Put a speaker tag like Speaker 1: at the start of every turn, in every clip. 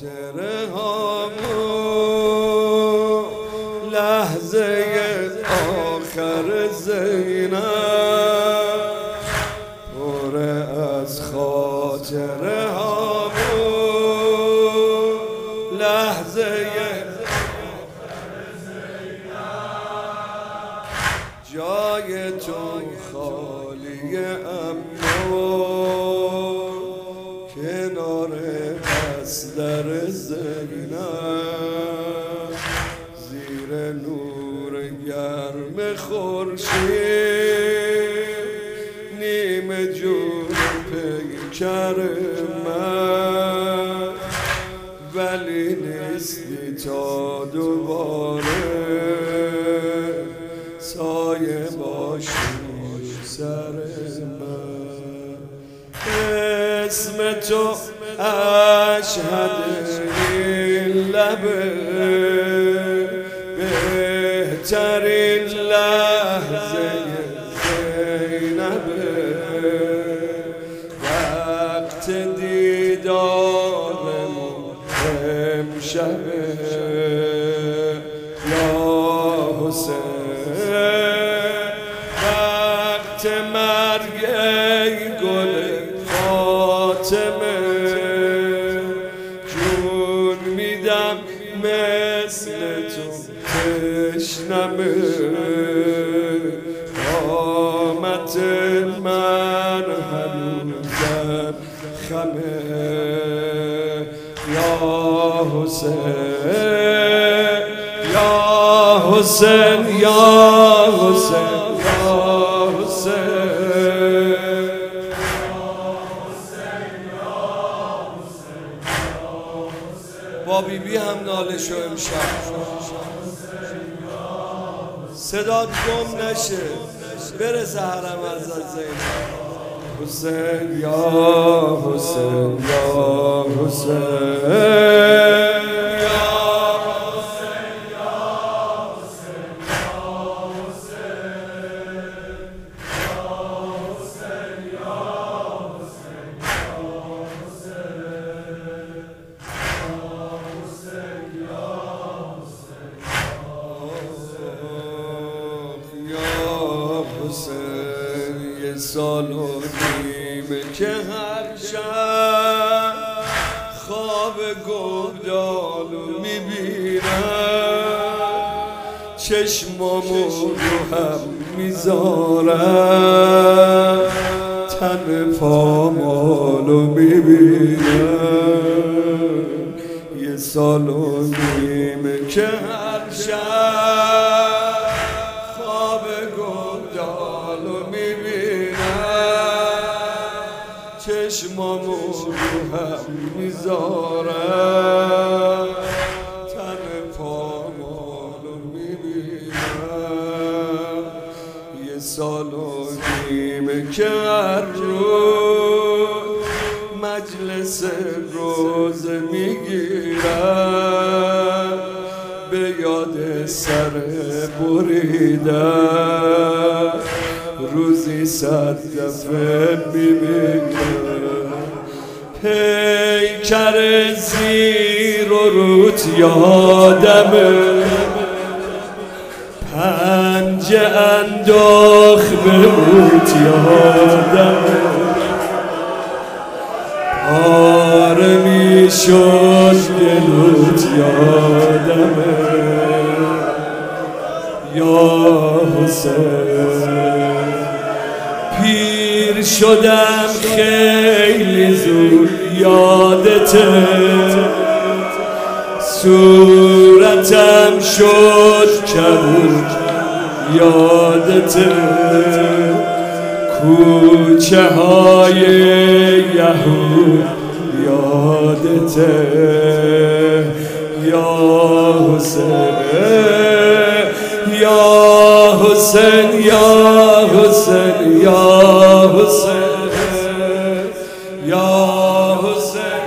Speaker 1: خاطره هامون لحظه آخر زینب پر از خاطره هامون لحظه آخر زینب جای تو خالیه اما کنار در زینب زیر نور گرم خورشید نیمه جون پیکر من ولی نیستی تا دوباره سایه باشی سر من اسم تو اشهد این لبه بهترین لحظه زینبه وقت دیدارمون امشبه یا حسین وقت مرگ ای گل فاطمه مثل تو تشنمه قامت من هنوزم خمه یا حسین یا حسین یا حسین یا حسین با بیبی هم ناله شو امشب صدات گم نشه برسه حرم از زینب حسین یا حسین یا حسین یه سال و نیمه که هر شب خواب گودالو میبینم چشمامو رو هم میذارم تن پامالو میبینم یه سال و نیمه که هر شب خواب گودالو میبینم چشمامو رو هم میذارم تن پامالو میبینم یه سال و نیمه که هر روز مجلس روزه میگیرم به یاد سر بریدم روزی 100 دفعه میبینم پیکر زیر و روت یادمه پنجه انداخ به روت یادمه پاره میشد دلوت یادمه یا حسین پیر شدم خیلی زود یادته صورتم شد کبود یادته کوچه های یهود یادته یا حسین یا حسین یا حسین یا حسین یا حسین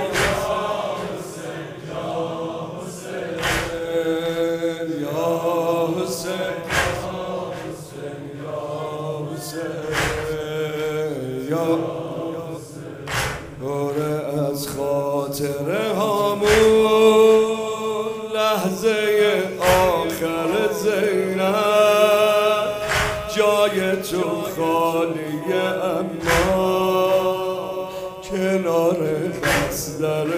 Speaker 1: از خاطره هامون کنار بستر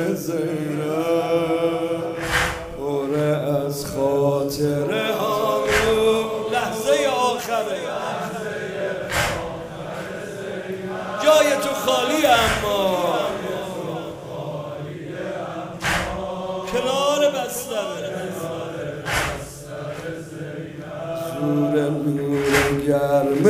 Speaker 1: زینب پره از خاطره هامون لحظه آخره جای تو خالی اما کنار بستر زور نور گرم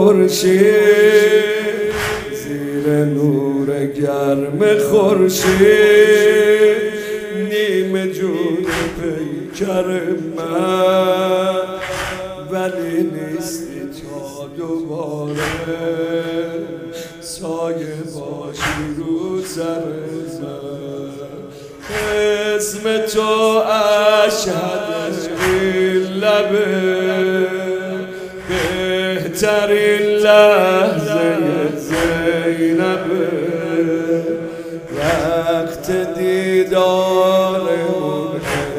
Speaker 1: خورشید زیر نور گرم خورشید نیمه جون پیکر من ولی نیستی تا دوباره سایه باشی رو سر من اسم تو اشهد این لبه بهترین لحظه زینبه وقت دیدارمون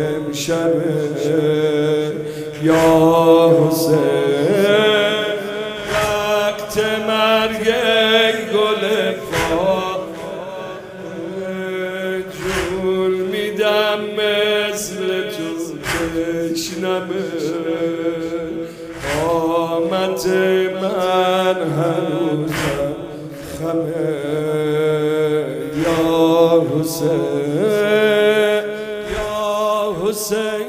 Speaker 1: امشبه یا حسین وقت مرگ گل پاک جون میدم مثل تو تشنمه قامت من هنوزم خمه یا حسین یا حسین